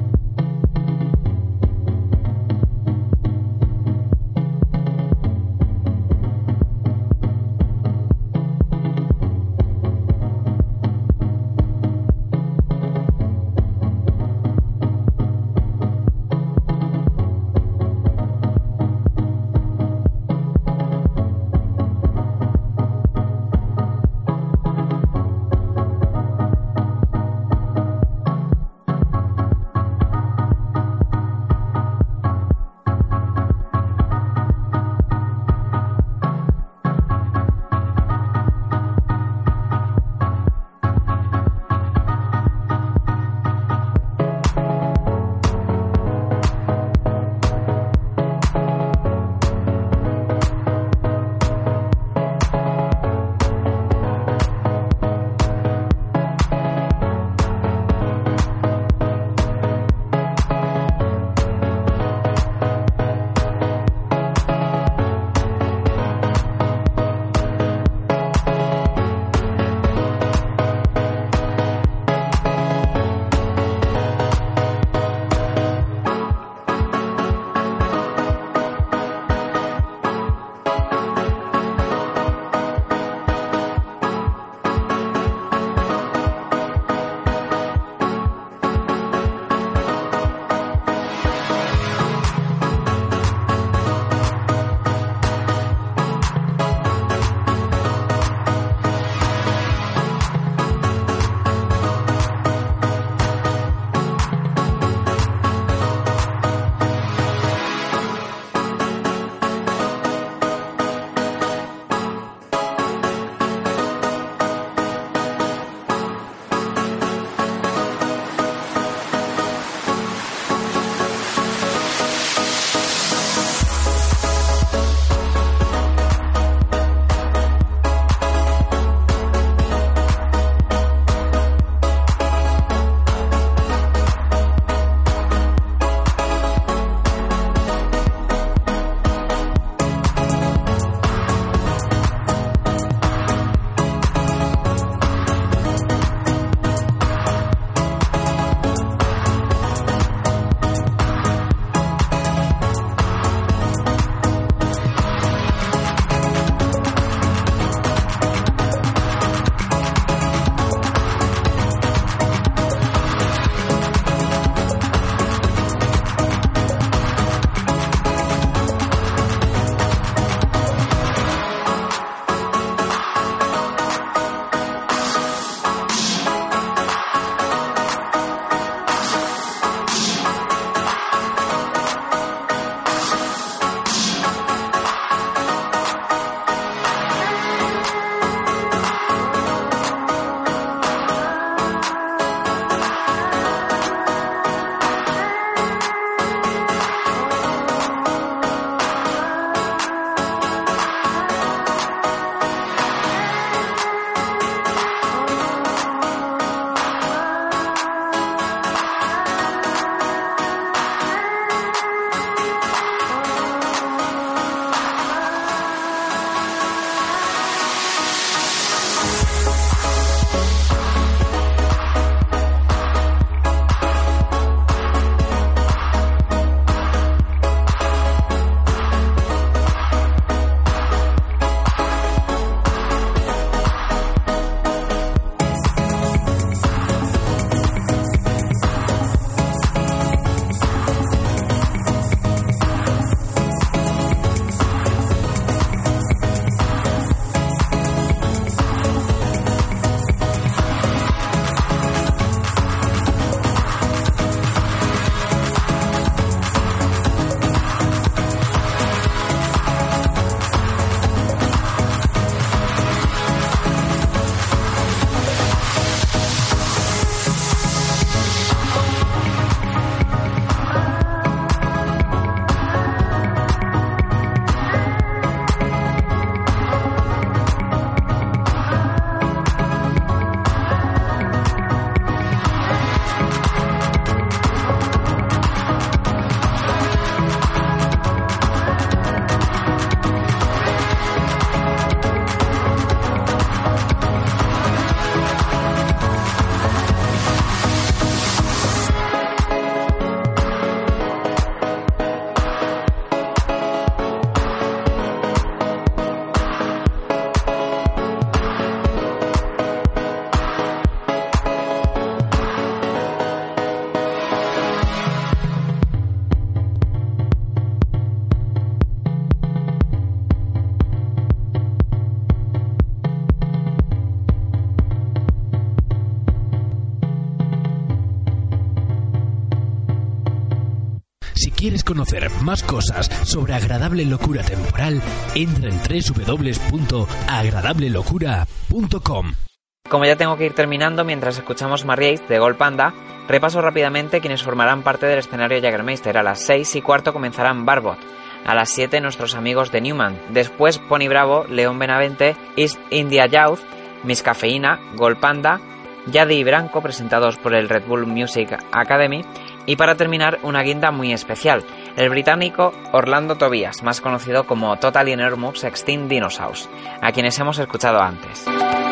A: Si quieres conocer más cosas sobre Agradable Locura Temporal, entra en doble u doble u doble u punto agradable locura punto com.
B: Como ya tengo que ir terminando mientras escuchamos Mariace de Gold Panda, repaso rápidamente quienes formarán parte del escenario Jägermeister. A las seis y cuarto comenzarán Barbot. A las siete nuestros amigos de Newman. Después Pony Bravo, León Benavente, East India Youth, Miss Cafeína, Gold Panda, Yadi y Branco, presentados por el Red Bull Music Academy. Y para terminar, una guinda muy especial, el británico Orlando Tobias, más conocido como Totally Enormous Extinct Dinosaurs, a quienes hemos escuchado antes.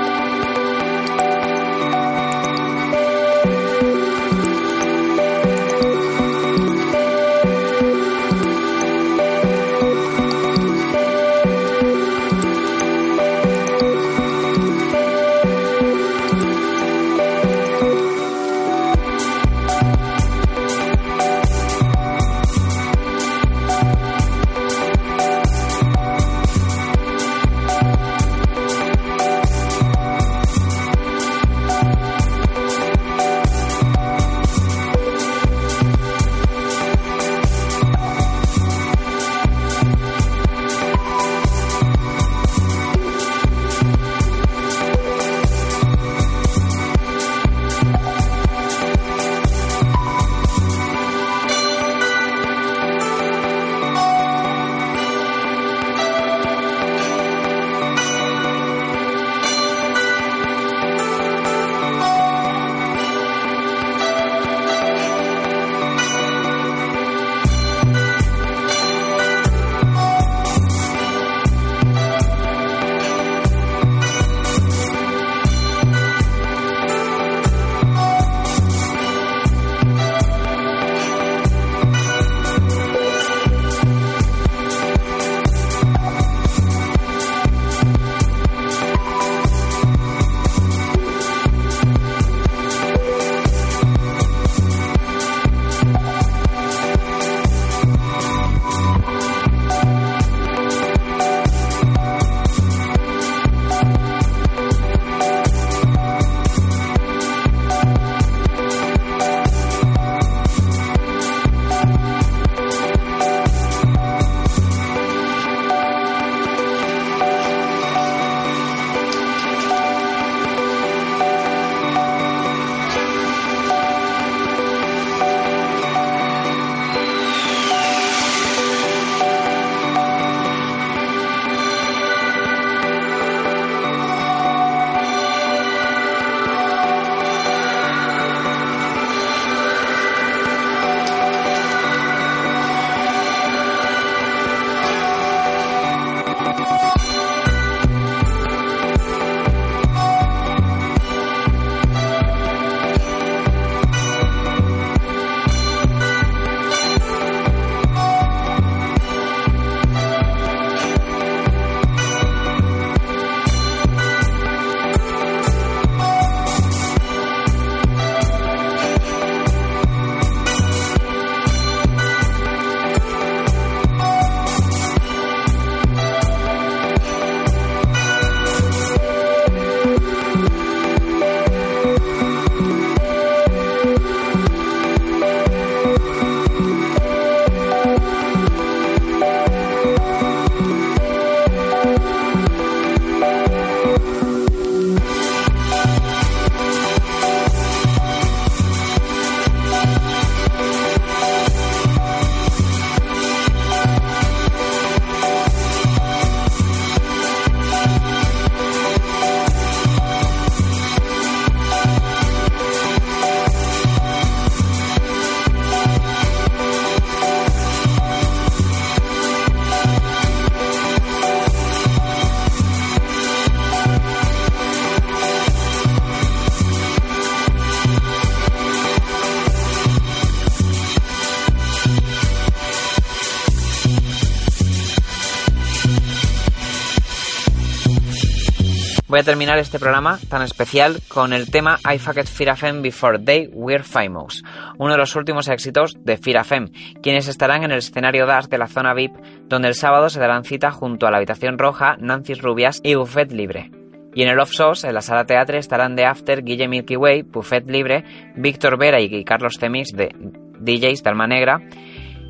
B: Voy a terminar este programa tan especial con el tema I Fucked Fear F M Before They Were Famous, uno de los últimos éxitos de Fear F M, quienes estarán en el escenario Dash de la zona V I P, donde el sábado se darán cita junto a la Habitación Roja, Nancy Rubias y Buffet Libre. Y en el Off-Sos, en la Sala Teatre, estarán de After, Guille Milky Way, Buffet Libre, Víctor Vera y Carlos Temix de D Js de Alma Negra.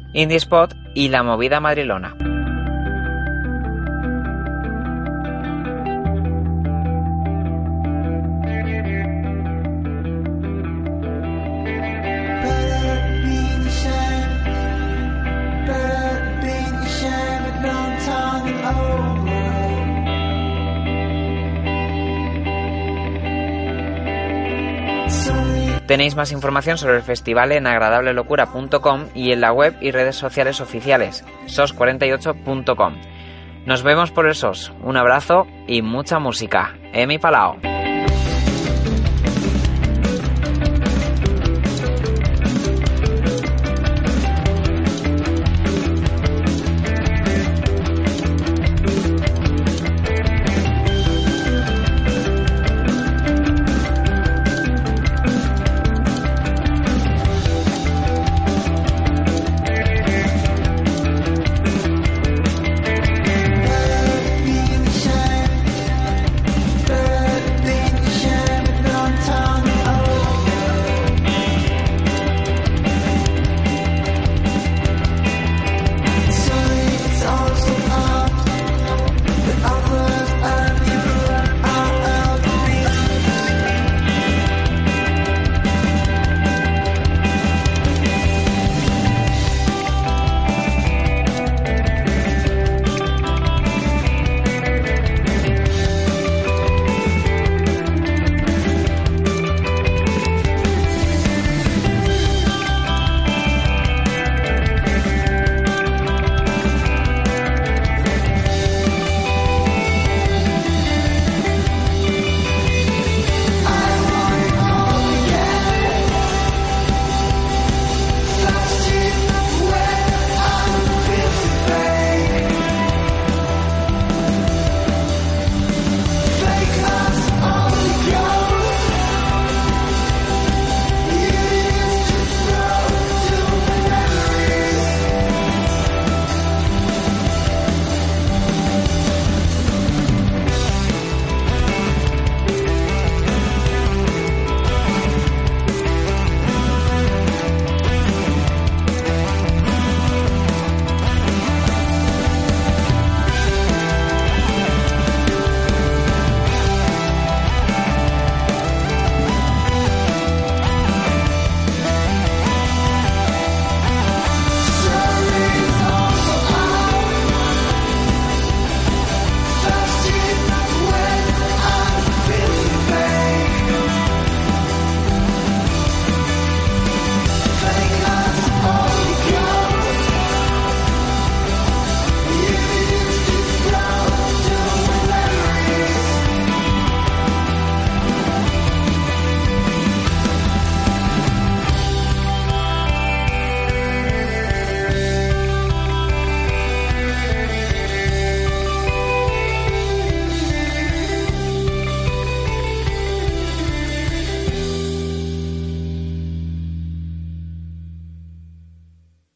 B: Indie Spot y La Movida Madrilona. Tenéis más información sobre el festival en agradable locura punto com y en la web y redes sociales oficiales sos cuarenta y ocho punto com. Nos vemos por el S O S. Un abrazo y mucha música. Emi Palao.